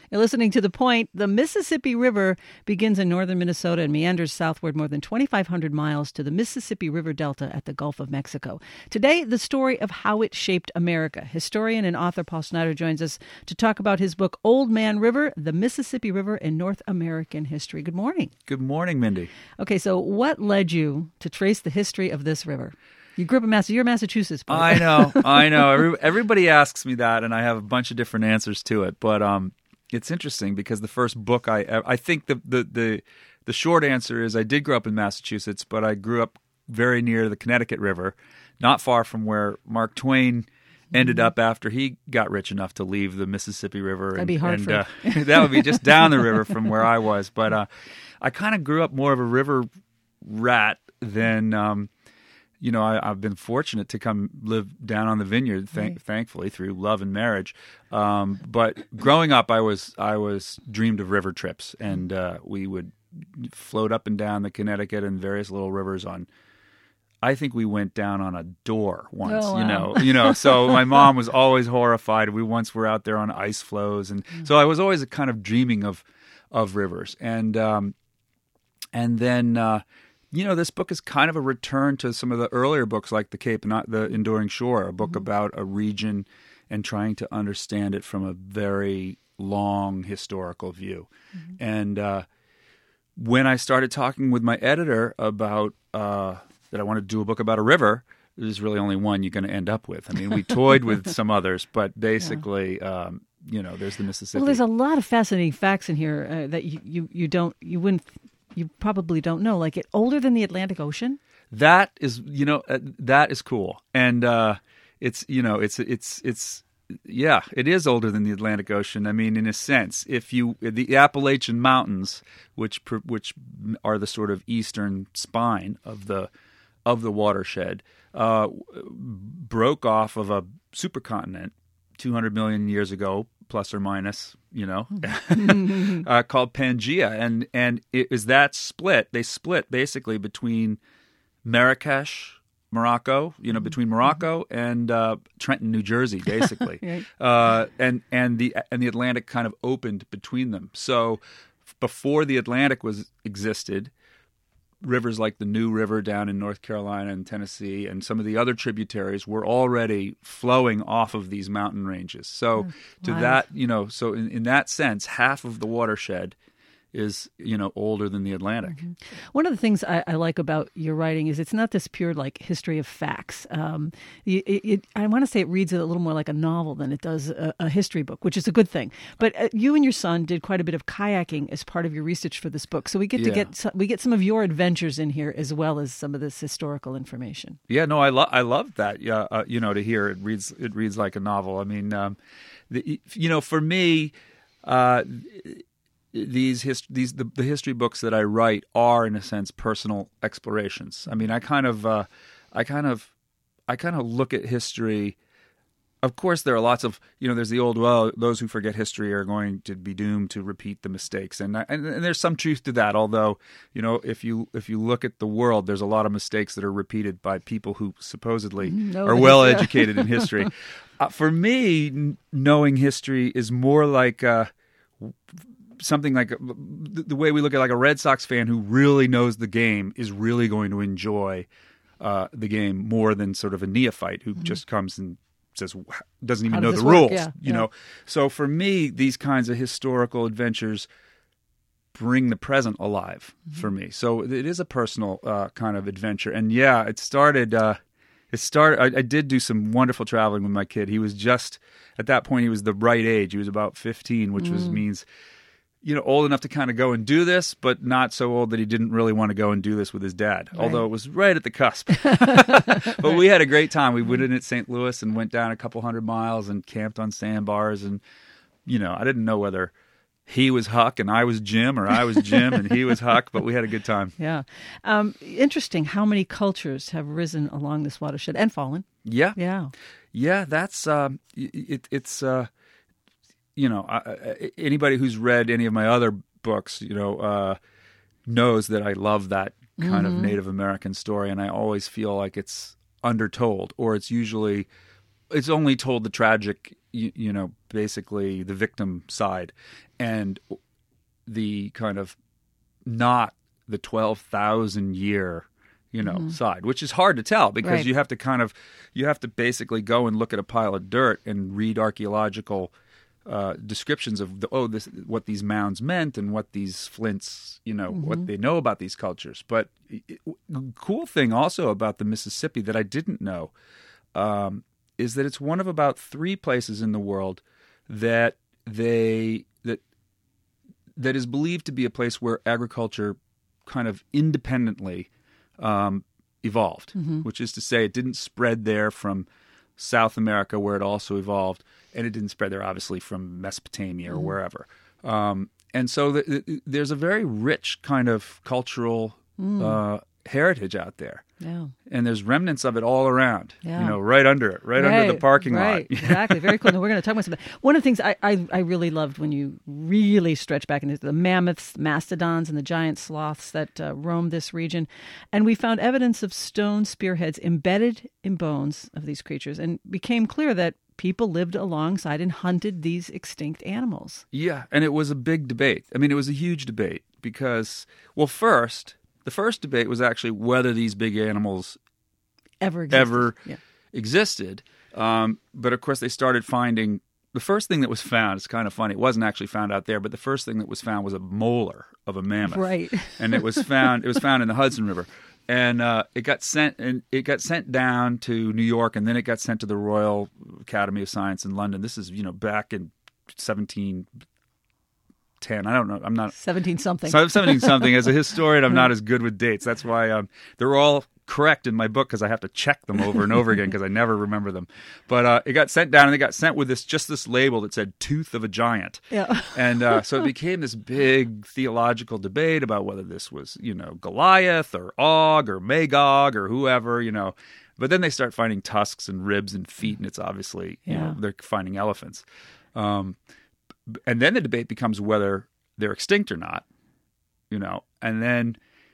You're listening to The Point. The Mississippi River begins in northern Minnesota and meanders southward more than 2,500 miles to the Mississippi River Delta at the Gulf of Mexico. Today, the story of how it shaped America. Historian and author Paul Snider joins us to talk about his book, Old Man River, the Mississippi River in North American History. Good morning. Good morning, Mindy. Okay, so what led you to trace the history of this river? You grew up in Massachusetts. You're a Massachusetts boy. I know. Everybody asks me that, and I have a bunch of different answers to it. But it's interesting because the first book I think the short answer is I did grow up in Massachusetts, but I grew up very near the Connecticut River, not far from where Mark Twain ended up after he got rich enough to leave the Mississippi River. That'd be Hartford. That would be just down the river from where I was. But I kind of grew up more of a river rat than. I've been fortunate to come live down on the vineyard, thankfully, through love and marriage. But growing up, I was dreamed of river trips, and we would float up and down the Connecticut and various little rivers I think we went down on a door once, wow. So my mom was always horrified. We once were out there on ice floes, and so I was always kind of dreaming of rivers, and then. This book is kind of a return to some of the earlier books like The Cape, not The Enduring Shore, a book about a region and trying to understand it from a very long historical view. And when I started talking with my editor about that I wanted to do a book about a river, there's really only one you're going to end up with. I mean, we toyed with some others, but basically, there's the Mississippi. Well, there's a lot of fascinating facts in here that you probably don't know. Like, it's older than the Atlantic Ocean. That is, that is cool, and it is older than the Atlantic Ocean. I mean, in a sense, the Appalachian Mountains, which are the sort of eastern spine of the watershed, broke off of a supercontinent 200 million years ago, plus or minus, called Pangaea. And it is that split. They split basically between Marrakesh, Morocco, between Morocco and Trenton, New Jersey, basically. Right. And the Atlantic kind of opened between them. So before the Atlantic existed, rivers like the New River down in North Carolina and Tennessee and some of the other tributaries were already flowing off of these mountain ranges. So so in that sense, half of the watershed is, older than the Atlantic. One of the things I like about your writing is it's not this pure history of facts. I want to say it reads a little more like a novel than it does a history book, which is a good thing. But you and your son did quite a bit of kayaking as part of your research for this book, so we get some of your adventures in here as well as some of this historical information. Yeah, no, I love that. To hear it reads like a novel. I mean, for me. The history books that I write are, in a sense, personal explorations. I mean, I kind of look at history. Of course, there are lots of there's the old those who forget history are going to be doomed to repeat the mistakes, and there's some truth to that. Although if you look at the world, there's a lot of mistakes that are repeated by people who supposedly are well educated in history. For me, knowing history is more like something like the way we look at like a Red Sox fan who really knows the game is really going to enjoy the game more than sort of a neophyte who just comes and doesn't even know the rules. Yeah. So for me, these kinds of historical adventures bring the present alive for me. So it is a personal kind of adventure. And yeah, it started. I did do some wonderful traveling with my kid. He was just at that point. He was the right age. He was about 15, which means. Old enough to kind of go and do this, but not so old that he didn't really want to go and do this with his dad, although it was right at the cusp. But we had a great time. We went in at St. Louis and went down a couple 100 miles and camped on sandbars. And, I didn't know whether he was Huck and I was Jim, or I was Jim and he was Huck, but we had a good time. Yeah. Interesting how many cultures have risen along this watershed and fallen. Yeah. Yeah. Yeah, that's, it's anybody who's read any of my other books, knows that I love that kind of Native American story, and I always feel like it's undertold, or it's only told the tragic, basically the victim side, and the kind of not the 12,000 year side, which is hard to tell because you have to basically go and look at a pile of dirt and read archaeological descriptions of what these mounds meant and what these flints, what they know about these cultures. But cool thing also about the Mississippi that I didn't know is that it's one of about 3 places in the world that is believed to be a place where agriculture kind of independently evolved, which is to say it didn't spread there from South America where it also evolved, and it didn't spread there obviously from Mesopotamia or wherever. And so there's a very rich kind of cultural heritage out there. Yeah. And there's remnants of it all around, Yeah. Right under it, under the parking lot. Right, exactly. Very cool. And we're going to talk about some of that. One of the things I really loved when you really stretch back into the mammoths, mastodons, and the giant sloths that roam this region. And we found evidence of stone spearheads embedded in bones of these creatures, and became clear that people lived alongside and hunted these extinct animals. Yeah, and it was a big debate. I mean, it was a huge debate because, well, the first debate was actually whether these big animals ever existed. But of course, they started finding the first thing that was found. It's kind of funny. It wasn't actually found out there, but the first thing that was found was a molar of a mammoth. Right. And it was found in the Hudson River. And it got sent down to New York, and then it got sent to the Royal Academy of Science in London. This is back in 1710. I don't know. I'm not 17 something. 17 something. As a historian, I'm not as good with dates. That's why they're all correct in my book because I have to check them over and over again because I never remember them. But it got sent down, and they got sent with this label that said "Tooth of a Giant." Yeah. And so it became this big theological debate about whether this was Goliath or Og or Magog or whoever. But then they start finding tusks and ribs and feet, and it's obviously they're finding elephants. And then the debate becomes whether they're extinct or not. And then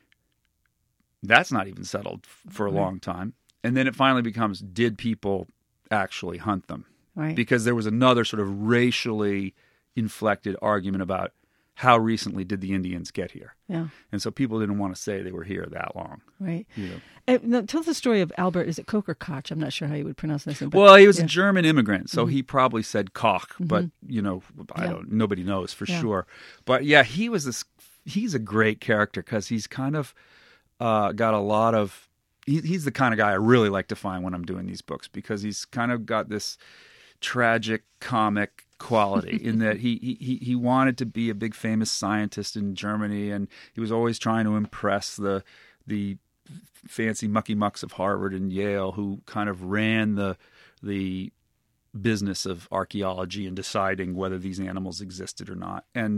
that's not even settled for a long time. And then it finally becomes, did people actually hunt them? Right. Because there was another sort of racially inflected argument about how recently did the Indians get here? Yeah. And so people didn't want to say they were here that long. Right. Now, tell the story of Albert. Is it Koch or Koch? I'm not sure how you would pronounce this. Well, he was a German immigrant, so he probably said Koch, but nobody knows for sure. But yeah, he's a great character because he's kind of got a lot of. He's the kind of guy I really like to find when I'm doing these books because he's kind of got this tragic comic quality in that he wanted to be a big famous scientist in Germany, and he was always trying to impress the fancy mucky mucks of Harvard and Yale who kind of ran the business of archaeology and deciding whether these animals existed or not. And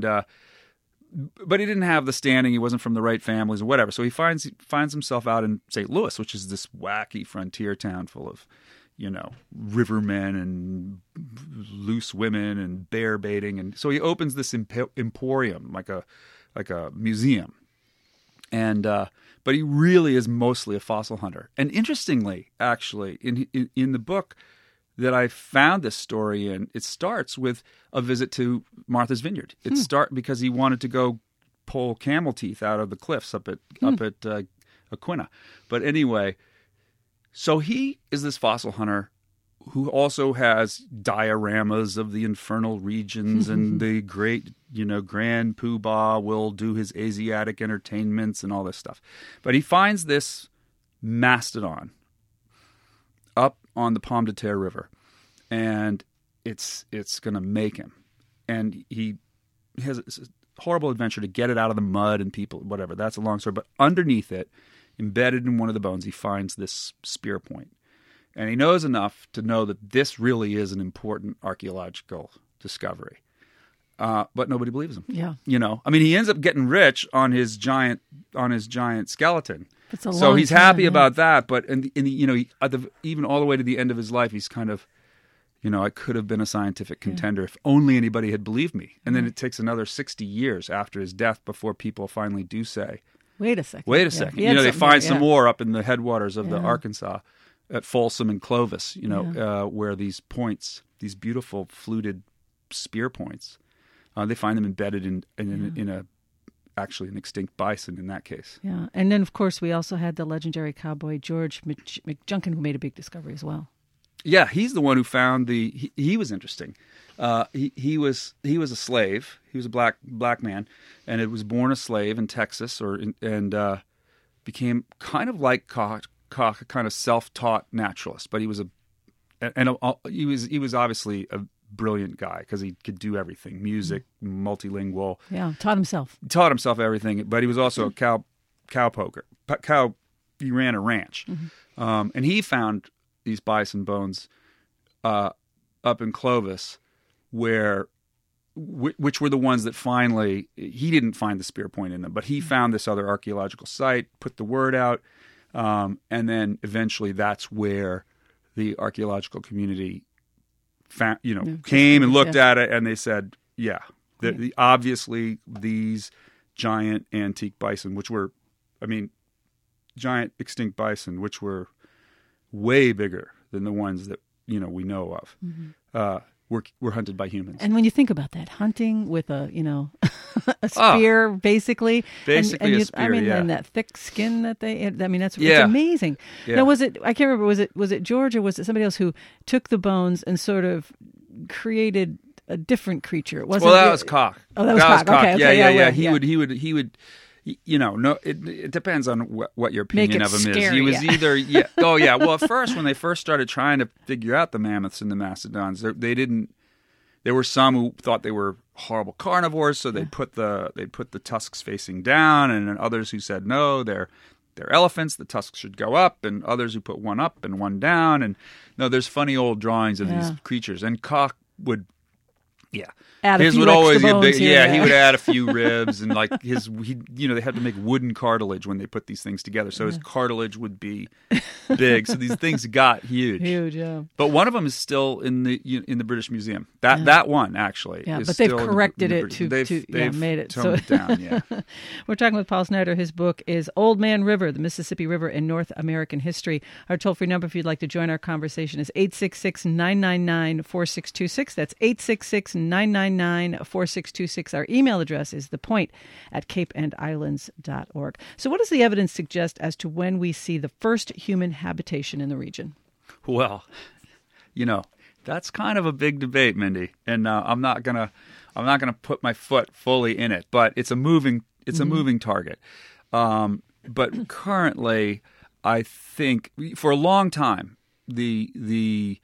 but he didn't have the standing. He wasn't from the right families or whatever. So he finds himself out in St. Louis, which is this wacky frontier town full of rivermen and loose women and bear baiting. And so he opens this emporium, like a museum. And but he really is mostly a fossil hunter. And interestingly, actually, in the book that I found this story in, it starts with a visit to Martha's Vineyard. It because he wanted to go pull camel teeth out of the cliffs up at Aquinnah. But anyway, so he is this fossil hunter who also has dioramas of the infernal regions and the great, Grand Poobah will do his Asiatic entertainments and all this stuff. But he finds this mastodon up on the Pomme de Terre River, and it's going to make him. And he has a horrible adventure to get it out of the mud and people, whatever. That's a long story. But underneath it, embedded in one of the bones, he finds this spear point. And he knows enough to know that this really is an important archaeological discovery. But nobody believes him. Yeah. I mean, he ends up getting rich on his giant skeleton. So he's happy about that. But even all the way to the end of his life, he's kind of, I could have been a scientific contender if only anybody had believed me. And then it takes another 60 years after his death before people finally do say, Wait a second. They find some more up in the headwaters of the Arkansas Folsom and Clovis, where these points, these beautiful fluted spear points, they find them embedded in actually an extinct bison in that case. Yeah, and then of course we also had the legendary cowboy George McJunkin, who made a big discovery as well. Yeah, he's the one who found he was interesting. He was a slave. He was a black man, and it was born a slave in Texas, and became kind of like Koch, a kind of self-taught naturalist. But he was he was obviously a brilliant guy because he could do everything: music, multilingual. Yeah, taught himself everything. But he was also a cow poker. He ran a ranch, and he found these bison bones up in Clovis, which were the ones that finally, he didn't find the spear point in them, but he found this other archaeological site, put the word out, and then eventually that's where the archaeological community came and looked at it, and they said, obviously these giant antique bison, giant extinct bison, which were way bigger than the ones that we know of, were hunted by humans. And when you think about that, hunting with a a spear, basically a spear. And that thick skin that they had, it's amazing. Yeah. Now, I can't remember, was it George or was it somebody else who took the bones and sort of created a different creature? That was Koch. Oh, that was Koch. Okay. Yeah. He would. It depends on what your opinion of him scary, is. He was either Well, at first, when they first started trying to figure out the mammoths and the mastodons, there were some who thought they were horrible carnivores, so they'd put the tusks facing down, and then others who said no, they're elephants, the tusks should go up, and others who put one up and one down, and there's funny old drawings of these creatures, and Koch would. Yeah, his would always get big. Yeah, he would add a few ribs, and they had to make wooden cartilage when they put these things together, so his cartilage would be big. So these things got huge. Huge, yeah. But one of them is still in the British Museum. That one actually. Yeah, is but they've still corrected it they've made it toned it down. Yeah. We're talking with Paul Snyder. His book is Old Man River: The Mississippi River in North American History. Our toll-free number, if you'd like to join our conversation, is 866-999-4626. That's 866-999-4626. Our email address is thepoint@capeandislands.org. So what does the evidence suggest as to when we see the first human habitation in the region? Well, that's kind of a big debate, Mindy, and I'm not gonna put my foot fully in it, but it's a moving target. But currently, I think for a long time the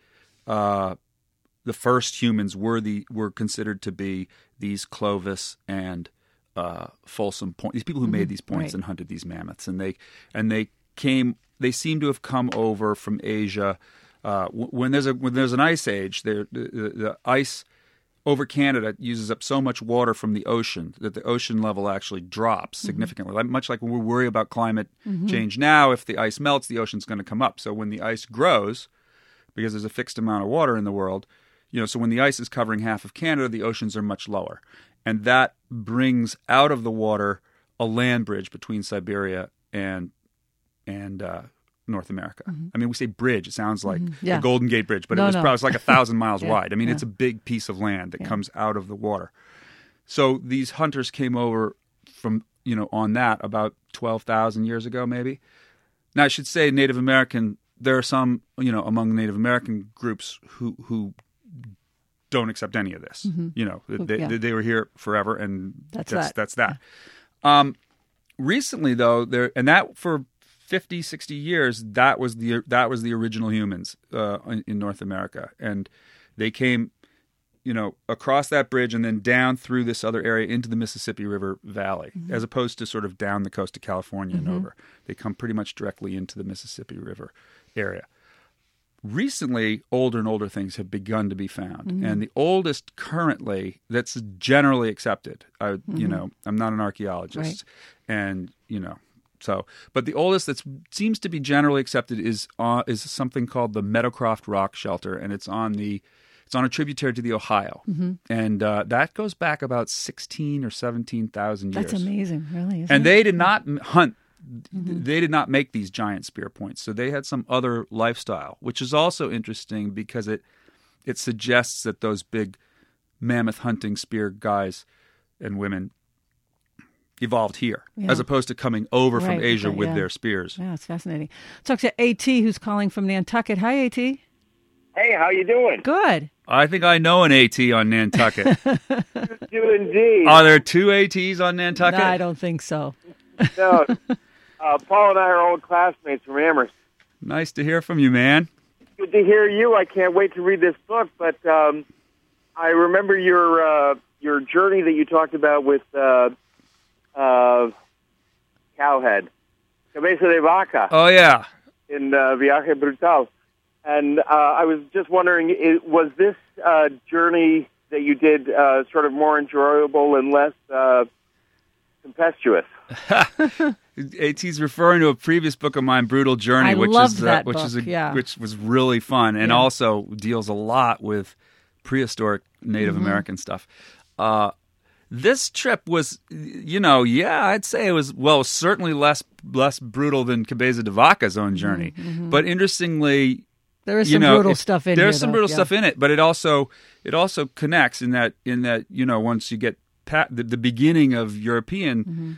first humans were considered to be these Clovis and Folsom point. These people who made these points and hunted these mammoths, and they seem to have come over from Asia. When there's an ice age, the ice over Canada uses up so much water from the ocean that the ocean level actually drops significantly. Much like when we worry about climate change now, if the ice melts, the ocean's going to come up. So when the ice grows, because there's a fixed amount of water in the world, so when the ice is covering half of Canada, the oceans are much lower. And that brings out of the water a land bridge between Siberia and North America. I mean, we say bridge, it sounds like the Golden Gate Bridge, but it's like 1,000 miles wide. I mean, it's a big piece of land that comes out of the water. So these hunters came over from, on that about 12,000 years ago, maybe. Now, I should say Native American, there are some, among Native American groups who don't accept any of this. They were here forever, and that's that. Recently, though, that for 50, 60 years, that was the original humans in North America, and they came, across that bridge and then down through this other area into the Mississippi River Valley, as opposed to sort of down the coast of California and over. They come pretty much directly into the Mississippi River area. Recently, older and older things have begun to be found, and the oldest currently that's generally accepted. I'm not an archaeologist, and but the oldest that seems to be generally accepted is something called the Meadowcroft Rock Shelter, and it's on a tributary to the Ohio, and that goes back about 16 or 17,000 years. That's amazing, really. And they did not hunt they did not make these giant spear points. So they had some other lifestyle, which is also interesting because it suggests that those big mammoth hunting spear guys and women evolved here, as opposed to coming over from Asia with their spears. Yeah, it's fascinating. Talk to A.T., who's calling from Nantucket. Hi, A.T. Hey, how you doing? Good. I think I know an AT on Nantucket. You do indeed. Are there two ATs on Nantucket? No, I don't think so. No. Paul and I are old classmates from Amherst. Nice to hear from you, man. Good to hear you. I can't wait to read this book, but I remember your journey that you talked about with Cowhead. Cabeza de Vaca. Oh, yeah. In Viaje Brutal. And I was just wondering, was this journey that you did sort of more enjoyable and less tempestuous? AT's referring to a previous book of mine, Brutal Journey, which was really fun and also deals a lot with prehistoric Native American stuff. This trip was, I'd say it was, certainly less brutal than Cabeza de Vaca's own journey. But interestingly, there is some brutal stuff in There's some brutal stuff in it, but it also connects in that once you get the beginning of European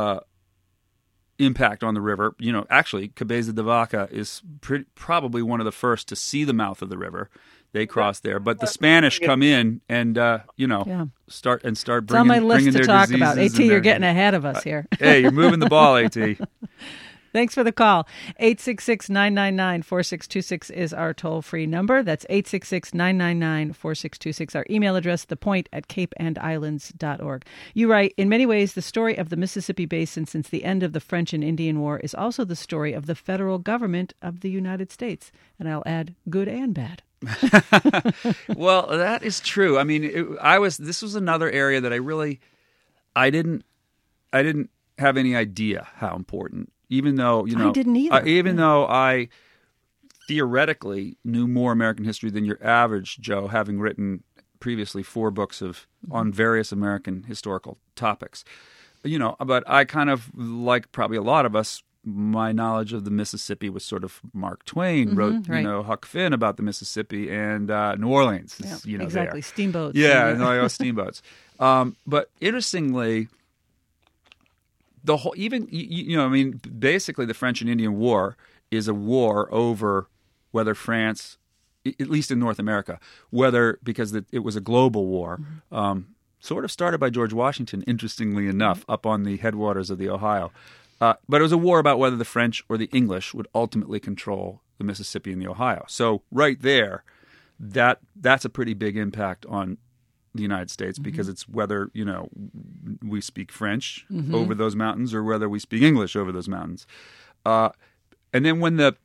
impact on the river, actually Cabeza de Vaca is probably one of the first to see the mouth of the river. They cross there, but the Spanish come in and start It's bringing. on my list bringing to their talk about. AT, you're getting ahead of us here. Hey, you're moving the ball, AT. Thanks for the call. 866-999-4626 is our toll-free number. That's 866-999-4626. Our email address, thepoint@capeandislands.org. You write, in many ways, the story of the Mississippi Basin since the end of the French and Indian War is also the story of the federal government of the United States. And I'll add, good and bad. Well, that is true. I mean, this was another area that I didn't have any idea how important. Even though, I didn't either. Though I theoretically knew more American history than your average Joe, having written previously 4 books on various American historical topics, but I kind of, like probably a lot of us, my knowledge of the Mississippi was sort of Mark Twain wrote, Huck Finn about the Mississippi and New Orleans. Exactly, there. steamboats. Yeah, steamboats. But interestingly, the whole, basically the French and Indian War is a war over whether France, at least in North America, because it was a global war, sort of started by George Washington, interestingly enough, up on the headwaters of the Ohio. But it was a war about whether the French or the English would ultimately control the Mississippi and the Ohio. So right there, that's a pretty big impact on the United States because it's whether, we speak French over those mountains or whether we speak English over those mountains. And then when the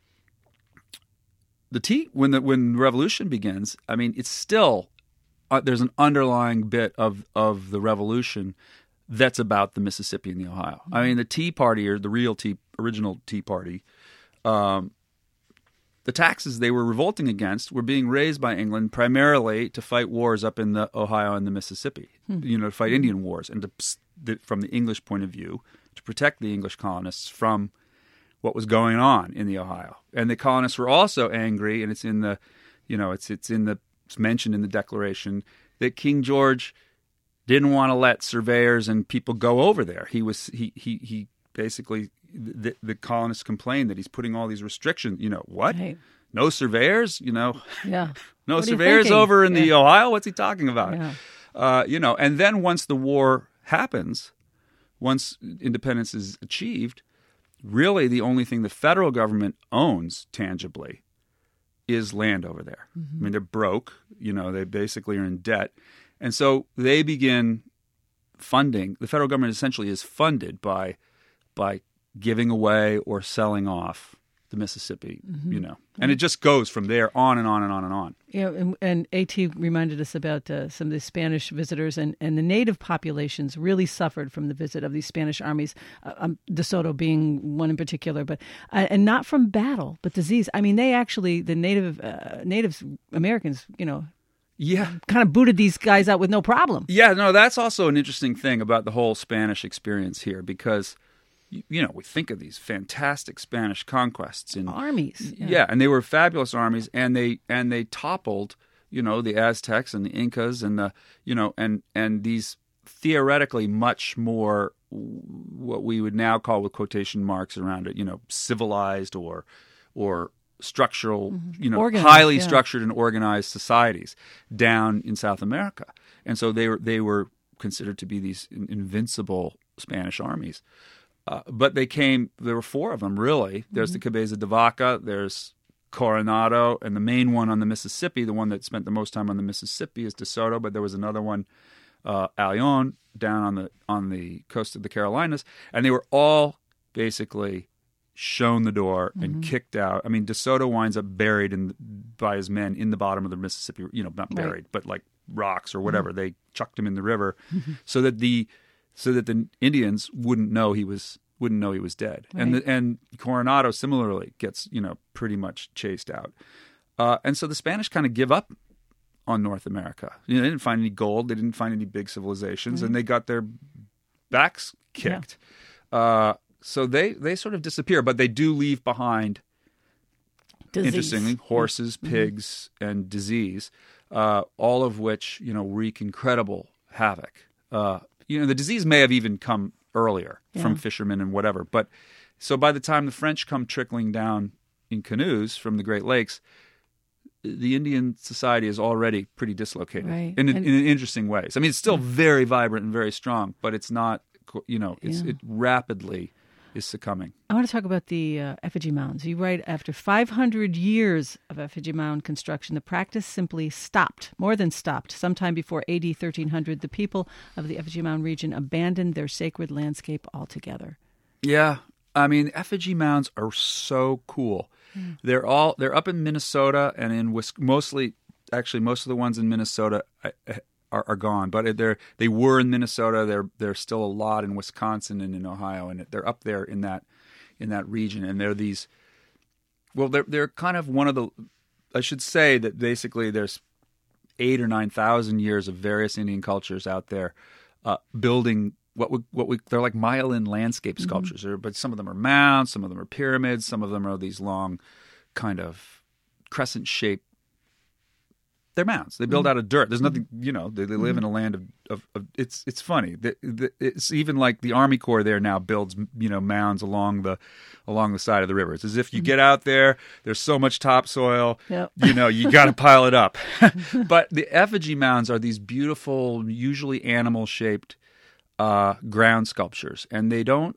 revolution begins, I mean, it's still there's an underlying bit of the revolution that's about the Mississippi and the Ohio. I mean, the Tea Party, or the original Tea Party, the taxes they were revolting against were being raised by England primarily to fight wars up in the Ohio and the Mississippi, to fight Indian wars, and from the English point of view, to protect the English colonists from what was going on in the Ohio. And the colonists were also angry, and it's mentioned in the Declaration that King George didn't want to let surveyors and people go over there. He basically, the colonists complained that he's putting all these restrictions. What? Right. No surveyors? Yeah. No surveyors over in the Ohio? What's he talking about? Yeah. And then once the war happens, once independence is achieved, really the only thing the federal government owns tangibly is land over there. I mean, they're broke. They basically are in debt. And so they begin funding. The federal government essentially is funded by giving away or selling off the Mississippi, and it just goes from there on and on and on and on. Yeah, and AT reminded us about some of the Spanish visitors, and the native populations really suffered from the visit of these Spanish armies, De Soto being one in particular, but and not from battle, but disease. I mean, they actually, the Native Americans, kind of booted these guys out with no problem. Yeah, no, that's also an interesting thing about the whole Spanish experience here, because we think of these fantastic Spanish conquests in armies. Yeah, and they were fabulous armies, and they toppled, the Aztecs and the Incas and and these theoretically much more what we would now call, with quotation marks around it, civilized or structural, Organized, highly structured and organized societies down in South America. And so they were considered to be these invincible Spanish armies. But there were four of them, really. There's the Cabeza de Vaca, there's Coronado, and the main one on the Mississippi, the one that spent the most time on the Mississippi, is De Soto, but there was another one, Ayllon, down on the coast of the Carolinas, and they were all basically shown the door and kicked out. I mean, De Soto winds up buried by his men in the bottom of the Mississippi, not buried, but like rocks or whatever. They chucked him in the river so that the Indians wouldn't know he was dead. Right. And Coronado similarly gets, pretty much chased out. And so the Spanish kind of give up on North America. They didn't find any gold, they didn't find any big civilizations, and they got their backs kicked. Yeah. So they sort of disappear, but they do leave behind, interestingly, horses, pigs, and disease, all of which, wreak incredible havoc. The disease may have even come earlier from fishermen and whatever. But so by the time the French come trickling down in canoes from the Great Lakes, the Indian society is already pretty dislocated in interesting ways. I mean, it's still very vibrant and very strong, but it's not, it rapidly is succumbing. I want to talk about the effigy mounds. You write, after 500 years of effigy mound construction, the practice simply stopped, more than stopped. Sometime before AD 1300, the people of the effigy mound region abandoned their sacred landscape altogether. Yeah. I mean, effigy mounds are so cool. They're up in Minnesota and in mostly, actually, most of the ones in Minnesota are gone, but they were in Minnesota. There's still a lot in Wisconsin and in Ohio, and they're up there in that region. And they're these, well, they're kind of one of the, I should say that basically there's 8,000 or 9,000 years of various Indian cultures out there building they're like mile-in landscape sculptures, but some of them are mounds, some of them are pyramids, some of them are these long kind of crescent-shaped. They're mounds. They build out of dirt. There's nothing, they live in a land of it's funny. It's even like the Army Corps there now builds, mounds along the side of the river. It's as if you get out there's so much topsoil, you got to pile it up. But the effigy mounds are these beautiful, usually animal-shaped ground sculptures, and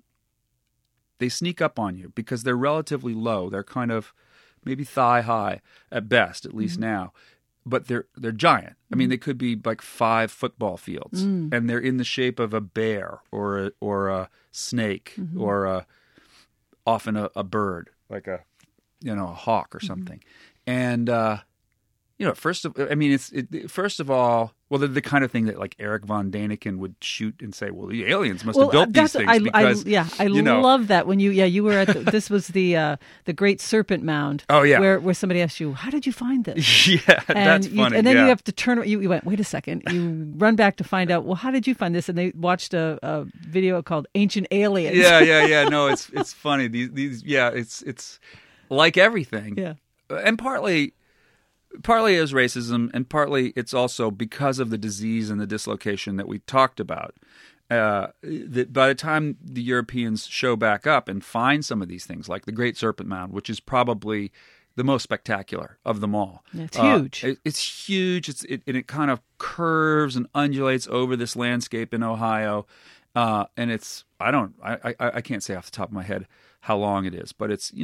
they sneak up on you because they're relatively low. They're kind of maybe thigh high at best, at least now. But they're giant. I mean, they could be like 5 football fields, and they're in the shape of a bear or a snake or often a bird, like a hawk or something. And first of all, well, they're the kind of thing that like Eric von Daniken would shoot and say, well, the aliens must have built these things. I love that when you were at this was the Great Serpent Mound. Oh yeah, where somebody asked you, how did you find this? That's funny. And then you have to turn. You went, wait a second. You run back to find out. Well, how did you find this? And they watched a video called Ancient Aliens. Yeah. No, it's funny. These it's like everything. Yeah, and partly is racism, and partly it's also because of the disease and the dislocation that we talked about. That by the time the Europeans show back up and find some of these things, like the Great Serpent Mound, which is probably the most spectacular of them all. It's huge. It's huge. It kind of curves and undulates over this landscape in Ohio, and it's I can't say off the top of my head how long it is, but it's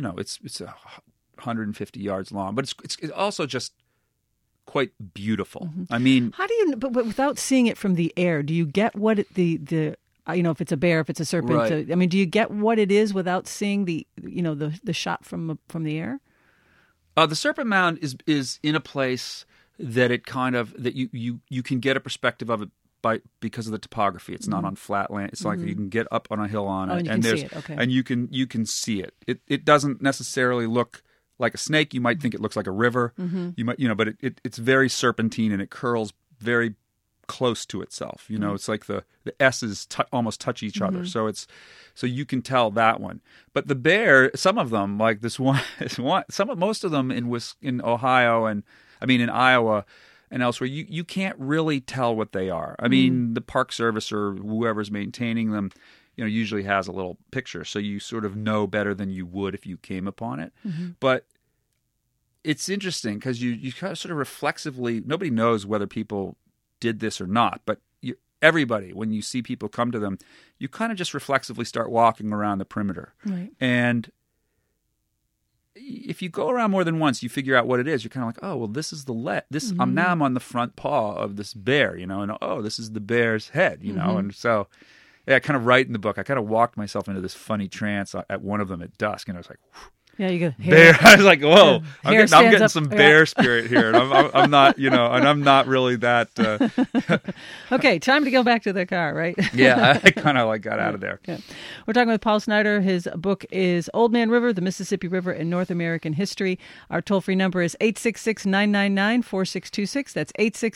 150 yards long, but it's also just quite beautiful. I mean, how do you? But without seeing it from the air, do you get what if it's a bear, if it's a serpent? Right. Do you get what it is without seeing the shot from the air? The Serpent Mound is in a place that it kind of that you can get a perspective of it because of the topography. It's not on flat land. It's like you can get up on a hill on it, and see it. Okay. And you can see it. It doesn't necessarily look like a snake. You might think it looks like a river. You might, but it's very serpentine and it curls very close to itself. You know, it's like the S's almost touch each other. So you can tell that one. But the bear, some of them, like this one, most of them in Ohio and in Iowa and elsewhere, you can't really tell what they are. I mean, the Park Service or whoever's maintaining them, usually has a little picture, so you sort of know better than you would if you came upon it. But it's interesting because you kind of sort of reflexively, nobody knows whether people did this or not, but everybody, when you see people come to them, you kind of just reflexively start walking around the perimeter. Right. And if you go around more than once, you figure out what it is. You're kind of like, oh, well, this is now I'm on the front paw of this bear, and oh, this is the bear's head, and so, yeah, kind of right in the book, I kind of walked myself into this funny trance at one of them at dusk, and I was like, whew. Yeah, you go bear. I was like, whoa, I'm getting up, some bear spirit here, and I'm not, and I'm not really that. Okay, time to go back to the car, right? Yeah, I kind of got out of there. Yeah. We're talking with Paul Snider. His book is Old Man River, the Mississippi River in North American History. Our toll-free number is 866-999-4626. That's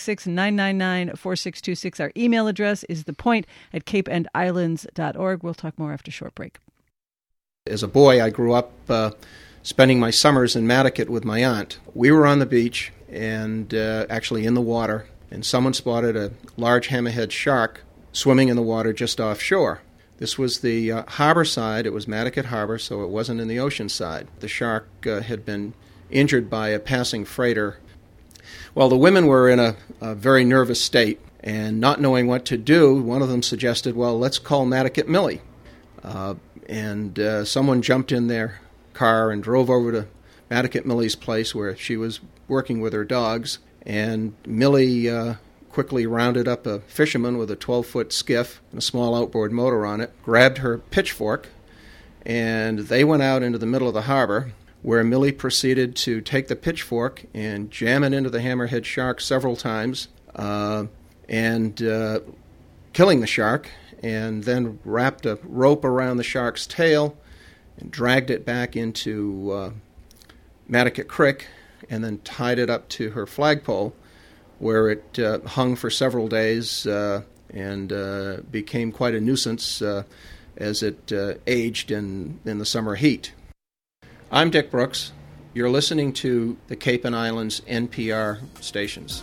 866-999-4626. Our email address is thepoint@capeandislands.org. We'll talk more after a short break. As a boy, I grew up spending my summers in Mattocket with my aunt. We were on the beach and actually in the water, and someone spotted a large hammerhead shark swimming in the water just offshore. This was the harbor side. It was Mattocket Harbor, so it wasn't in the ocean side. The shark had been injured by a passing freighter. Well, the women were in a very nervous state, and not knowing what to do, one of them suggested, well, let's call Mattocket Millie. And someone jumped in their car and drove over to Mattocket Millie's place where she was working with her dogs. And Millie quickly rounded up a fisherman with a 12-foot skiff and a small outboard motor on it, grabbed her pitchfork, and they went out into the middle of the harbor, where Millie proceeded to take the pitchfork and jam it into the hammerhead shark several times, and killing the shark, and then wrapped a rope around the shark's tail and dragged it back into Mattocket Creek, and then tied it up to her flagpole, where it hung for several days and became quite a nuisance as it aged in the summer heat. I'm Dick Brooks. You're listening to the Cape and Islands NPR stations.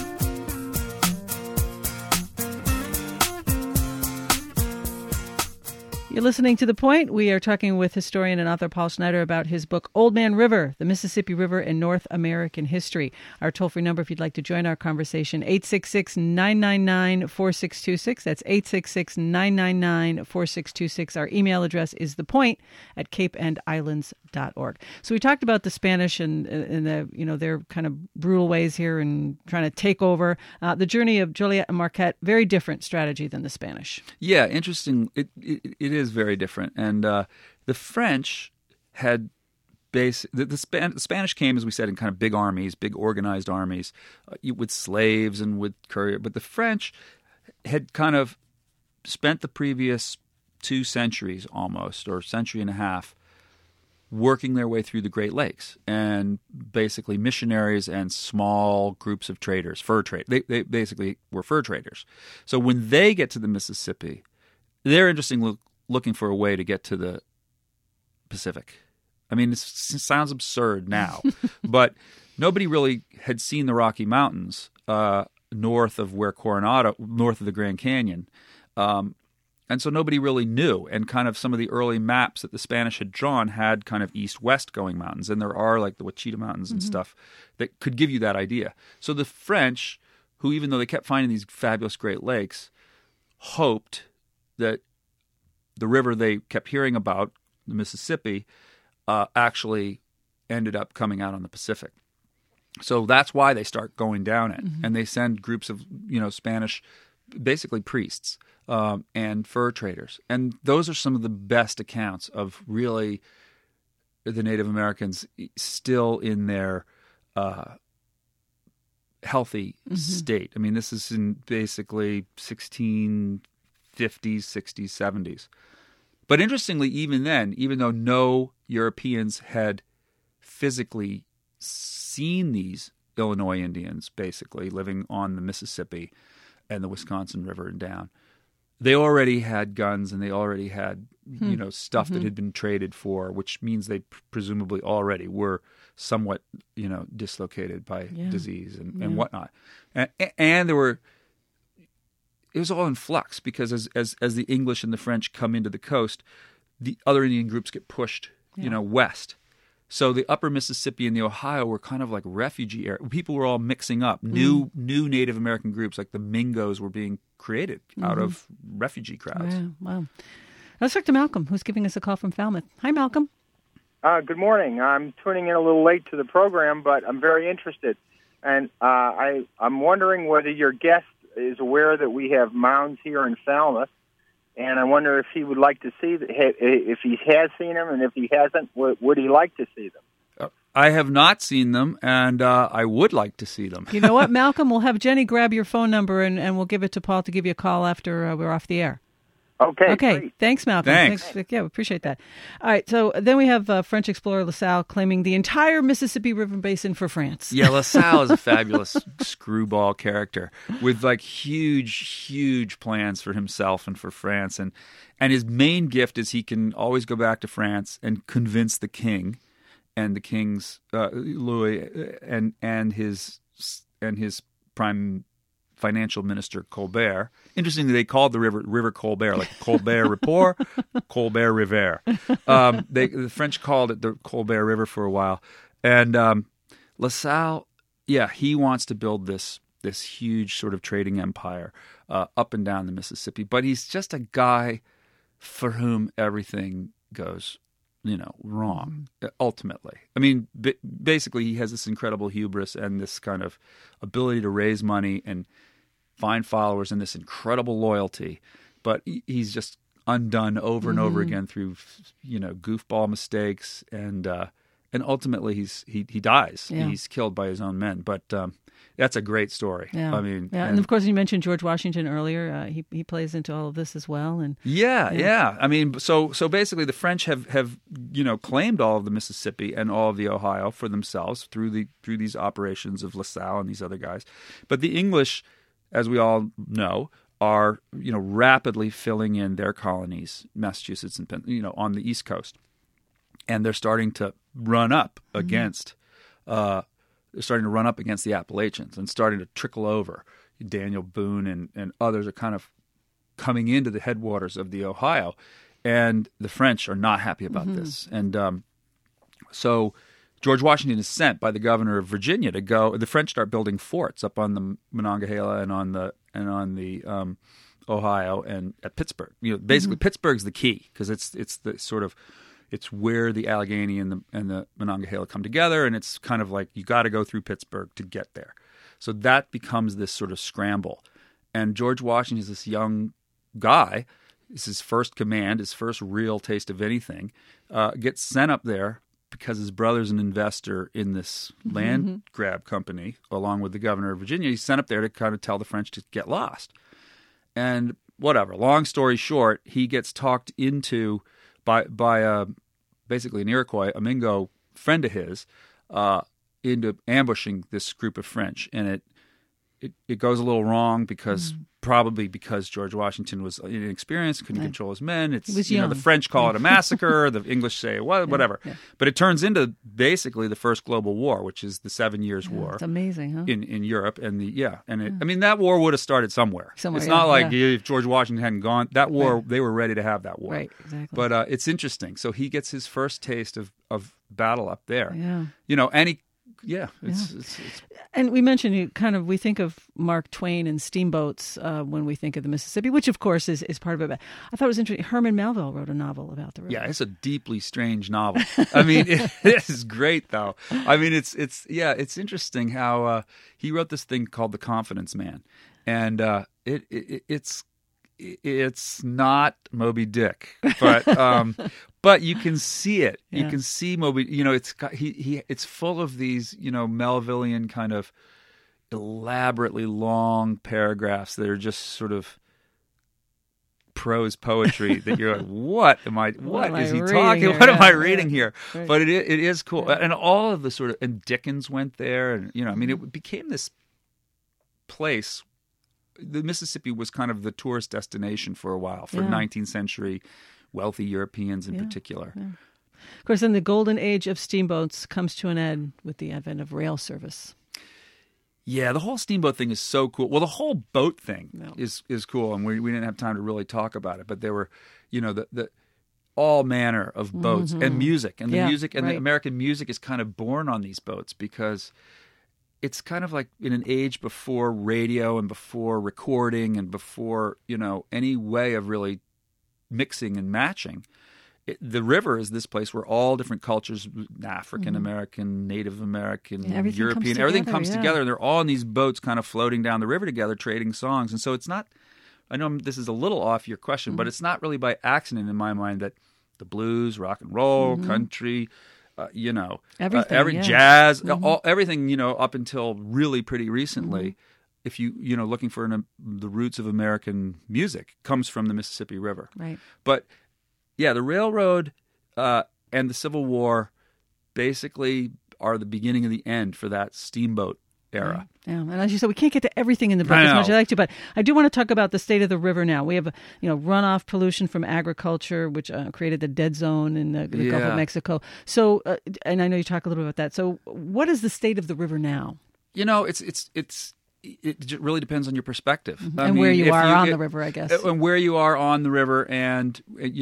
You're listening to The Point. We are talking with historian and author Paul Snider about his book, Old Man River, the Mississippi River in North American History. Our toll-free number, if you'd like to join our conversation, 866-999-4626. That's 866-999-4626. Our email address is thepoint@capeandislands.org. So we talked about the Spanish and the, their kind of brutal ways here and trying to take over. The journey of Joliet and Marquette, very different strategy than the Spanish. Yeah, interesting. It is very different. And the French had the Spanish came, as we said, in kind of big armies, big organized armies, with slaves and with courier. But the French had kind of spent the previous 2 centuries almost, or century and a half, working their way through the Great Lakes, and basically missionaries and small groups of traders, fur trade. They basically were fur traders. So when they get to the Mississippi, they're looking for a way to get to the Pacific. I mean, it sounds absurd now, but nobody really had seen the Rocky Mountains north of where Coronado, north of the Grand Canyon. And so nobody really knew. And kind of some of the early maps that the Spanish had drawn had kind of east-west going mountains. And there are like the Ouachita Mountains and stuff that could give you that idea. So the French, who even though they kept finding these fabulous Great Lakes, hoped that the river they kept hearing about, the Mississippi, actually ended up coming out on the Pacific. So that's why they start going down it. And they send groups of, Spanish, basically priests, and fur traders. And those are some of the best accounts of really the Native Americans still in their healthy state. I mean, this is in basically 1650s, 60s, 70s. But interestingly, even then, even though no Europeans had physically seen these Illinois Indians basically living on the Mississippi, and the Wisconsin River and down. They already had guns, and they already had stuff that had been traded for, which means they presumably already were somewhat dislocated by disease and whatnot. And there were. It was all in flux because as the English and the French come into the coast, the other Indian groups get pushed, west. So the upper Mississippi and the Ohio were kind of like refugee area. People were all mixing up. New Native American groups like the Mingos were being created out of refugee crowds. Yeah, wow. Let's talk to Malcolm, who's giving us a call from Falmouth. Hi, Malcolm. Good morning. I'm tuning in a little late to the program, but I'm very interested. And I'm wondering whether your guest is aware that we have mounds here in Falmouth, and I wonder if he would like to see, if he has seen them, and if he hasn't, would he like to see them? I have not seen them, and I would like to see them. You know what, Malcolm? We'll have Jenny grab your phone number, and we'll give it to Paul to give you a call after we're off the air. Okay. Great. Thanks, Malcolm. Thanks. Yeah, we appreciate that. All right, so then we have French explorer La Salle claiming the entire Mississippi River Basin for France. Yeah, La Salle is a fabulous screwball character with like huge plans for himself and for France. And his main gift is he can always go back to France and convince the king and the king's Louis and his prime financial minister Colbert. Interestingly, they called the river Colbert, like Colbert Report, Colbert River. The French called it the Colbert River for a while. And La Salle, he wants to build this huge sort of trading empire up and down the Mississippi. But he's just a guy for whom everything goes wrong, ultimately. I mean, basically, he has this incredible hubris and this kind of ability to raise money and find followers and this incredible loyalty. But he's just undone over and over again through, goofball mistakes. And ultimately, he dies. Yeah. He's killed by his own men. But that's a great story. Yeah. I mean, and of course, you mentioned George Washington earlier. He plays into all of this as well. And yeah. I mean, so basically, the French have claimed all of the Mississippi and all of the Ohio for themselves through these operations of La Salle and these other guys. But the English, as we all know, are rapidly filling in their colonies, Massachusetts and on the East Coast, and they're starting to run up against. They're starting to run up against the Appalachians and starting to trickle over. Daniel Boone and others are kind of coming into the headwaters of the Ohio, and the French are not happy about this. And so George Washington is sent by the governor of Virginia to go. The French start building forts up on the Monongahela and on the Ohio and at Pittsburgh. Basically Pittsburgh's the key because it's the sort of. It's where the Allegheny and the Monongahela come together, and it's kind of like you got to go through Pittsburgh to get there. So that becomes this sort of scramble. And George Washington is this young guy. It's his first command, his first real taste of anything. Gets sent up there because his brother's an investor in this land grab company, along with the governor of Virginia. He's sent up there to kind of tell the French to get lost. And whatever. Long story short, he gets talked into by basically an Iroquois, a Mingo friend of his, into ambushing this group of French, and it goes a little wrong because probably because George Washington was inexperienced, couldn't control his men. It's the French call it a massacre, the English say whatever. Yeah. But it turns into basically the first global war, which is the 7 Years' War. It's amazing, huh? In Europe I mean that war would have started somewhere. It's not like if George Washington hadn't gone, that war they were ready to have that war. Right, exactly. But it's interesting. So he gets his first taste of battle up there. Yeah. And he it's and we mentioned we think of Mark Twain and steamboats when we think of the Mississippi, which of course is part of it. I thought it was interesting. Herman Melville wrote a novel about the river. Yeah, it's a deeply strange novel. I mean, it is great though. I mean, it's interesting how he wrote this thing called The Confidence Man, and it's not Moby Dick, but you can see it. Yeah. You can see Moby. It's full of these Melvillian kind of elaborately long paragraphs that are just sort of prose poetry that you're like, what is he talking? Here? What am I reading here? Right. But it is cool, and all of the sort of and Dickens went there, and I mean it became this place. the Mississippi was kind of the tourist destination for a while for 19th century wealthy Europeans in particular. Yeah. Of course, then the golden age of steamboats comes to an end with the advent of rail service. Yeah, the whole steamboat thing is so cool. Well, the whole boat thing is cool, and we didn't have time to really talk about it. But there were, the all manner of boats and music, and the music and the American music is kind of born on these boats because it's kind of like in an age before radio and before recording and before any way of really mixing and matching. The river is this place where all different cultures, African American, Native American, European, everything comes together. And they're all in these boats kind of floating down the river together, trading songs. And so it's not, I know this is a little off your question, but it's not really by accident in my mind that the blues, rock and roll, country, everything, jazz, everything, up until really pretty recently, if you, looking for the roots of American music, comes from the Mississippi River. Right. But yeah, the railroad and the Civil War basically are the beginning of the end for that steamboat era. Yeah, and as you said, we can't get to everything in the book as much as I'd like to, but I do want to talk about the state of the river now. We have, runoff pollution from agriculture, which created the dead zone in the Gulf of Mexico. So, and I know you talk a little bit about that. So, what is the state of the river now? It really depends on your perspective. And where you are on the river, I guess. And where you are on the river, and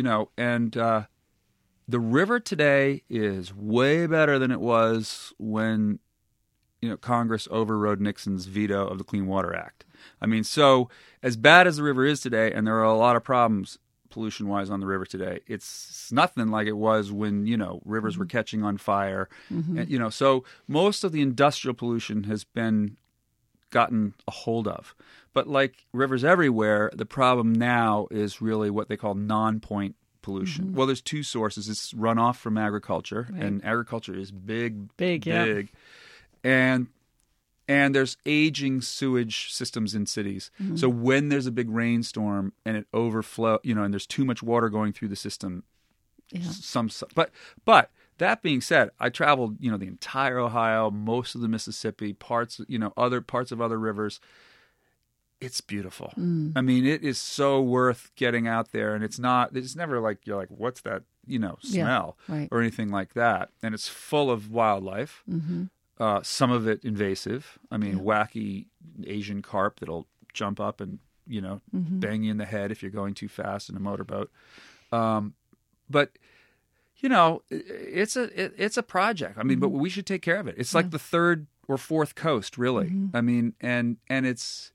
the river today is way better than it was when Congress overrode Nixon's veto of the Clean Water Act. I mean, so as bad as the river is today, and there are a lot of problems pollution-wise on the river today, it's nothing like it was when rivers were catching on fire. And, so most of the industrial pollution has been gotten a hold of. But like rivers everywhere, the problem now is really what they call non-point pollution. Well, there's two sources. It's runoff from agriculture, and agriculture is big. And there's aging sewage systems in cities. So when there's a big rainstorm and it overflow, and there's too much water going through the system, but that being said, I traveled, the entire Ohio, most of the Mississippi, parts, other parts of other rivers. It's beautiful. I mean, it is so worth getting out there, and it's never like you're like, what's that, smell or anything like that. And it's full of wildlife. Some of it invasive. I mean, wacky Asian carp that'll jump up and bang you in the head if you're going too fast in a motorboat. But it's a project. I mean, but we should take care of it. It's like the third or fourth coast, really. I mean, and it's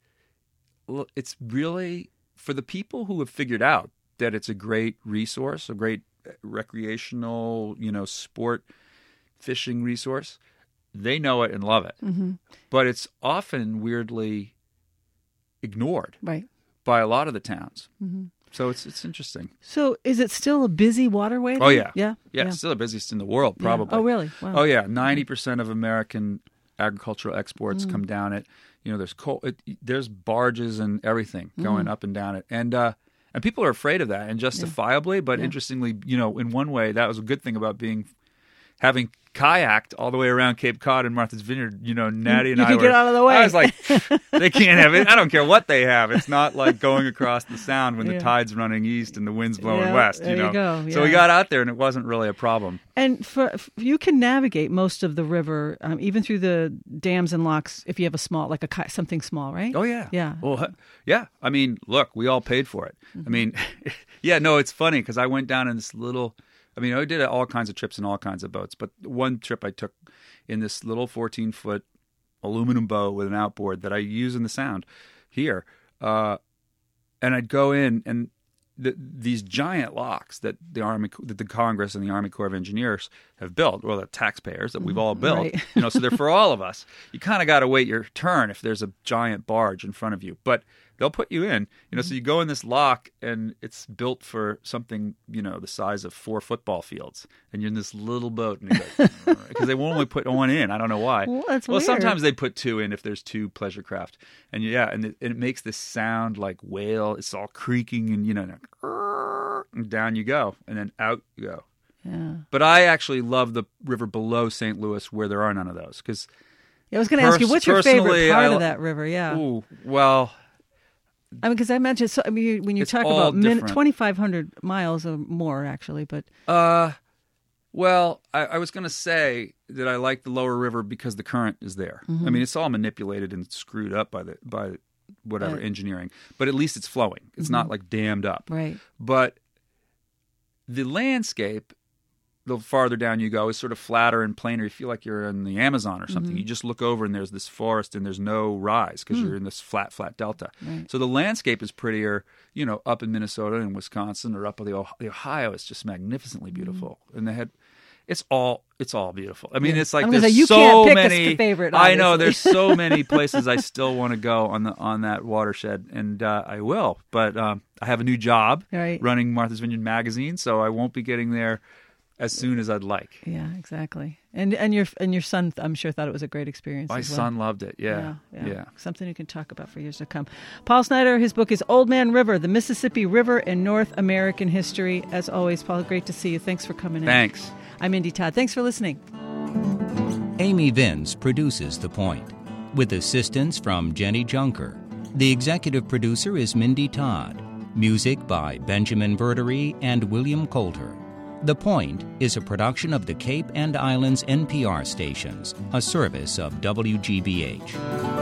really for the people who have figured out that it's a great resource, a great recreational, sport fishing resource. They know it and love it, but it's often weirdly ignored by a lot of the towns. So it's interesting. So is it still a busy waterway? Oh, yeah. Yeah. It's still the busiest in the world, probably. Oh, really? Wow. Oh, yeah. 90% of American agricultural exports come down it. There's coal, there's barges and everything going up and down it. And people are afraid of that, and justifiably. But interestingly, in one way, that was a good thing about having kayaked all the way around Cape Cod and Martha's Vineyard. Natty and I were. Get out of the way. I was like, they can't have it. I don't care what they have. It's not like going across the Sound when the tide's running east and the wind's blowing west. There you go. So we got out there, and it wasn't really a problem. And you can navigate most of the river, even through the dams and locks, if you have a small, something small, right? Oh yeah. Yeah. Well, yeah. I mean, look, we all paid for it. I mean, it's funny because I went down in this little. I did all kinds of trips in all kinds of boats, but one trip I took in this little 14-foot aluminum boat with an outboard that I use in the Sound here. And I'd go in, and these giant locks that the Congress and the Army Corps of Engineers have built, well, the taxpayers that we've all built, so they're for all of us. You kind of got to wait your turn if there's a giant barge in front of you, but they'll put you in, so you go in this lock, and it's built for something, the size of 4 football fields, and you're in this little boat, and because they won't only put one in. I don't know why. Well, that's weird. Sometimes they put 2 in if there's 2 pleasure craft, and it makes this sound like whale. It's all creaking, and down you go, and then out you go. Yeah. But I actually love the river below St. Louis where there are none of those, because I was going to ask you, what's your favorite part of that river? Yeah. Ooh, well. I mean, because I imagine when you It's talk all about different. 2,500 miles or more, actually, but Well, I was going to say that I like the lower river because the current is there. I mean, it's all manipulated and screwed up by whatever engineering, but at least it's flowing. It's not like dammed up. right. But the landscape, the farther down you go, is sort of flatter and plainer. You feel like you're in the Amazon or something. You just look over and there's this forest and there's no rise because you're in this flat delta. Right. So the landscape is prettier, up in Minnesota and Wisconsin or up the Ohio. It's just magnificently beautiful. And it's all beautiful. I mean, it's like I'm gonna there's say, you so can't pick many. a favorite. I know obviously. there's so many places I still want to go on that watershed, and I will. But I have a new job Right. running Martha's Vineyard magazine, so I won't be getting there as soon as I'd like. Yeah, exactly. And your son, I'm sure, thought it was a great experience. My as well. son loved it. Yeah. Something you can talk about for years to come. Paul Snider, his book is Old Man River, the Mississippi River in North American History. As always, Paul, great to see you. Thanks for coming in. Thanks. I'm Indy Todd. Thanks for listening. Amy Vince produces The Point, with assistance from Jenny Junker. The executive producer is Mindy Todd. Music by Benjamin Verdery and William Coulter. The Point is a production of the Cape and Islands NPR stations, a service of WGBH.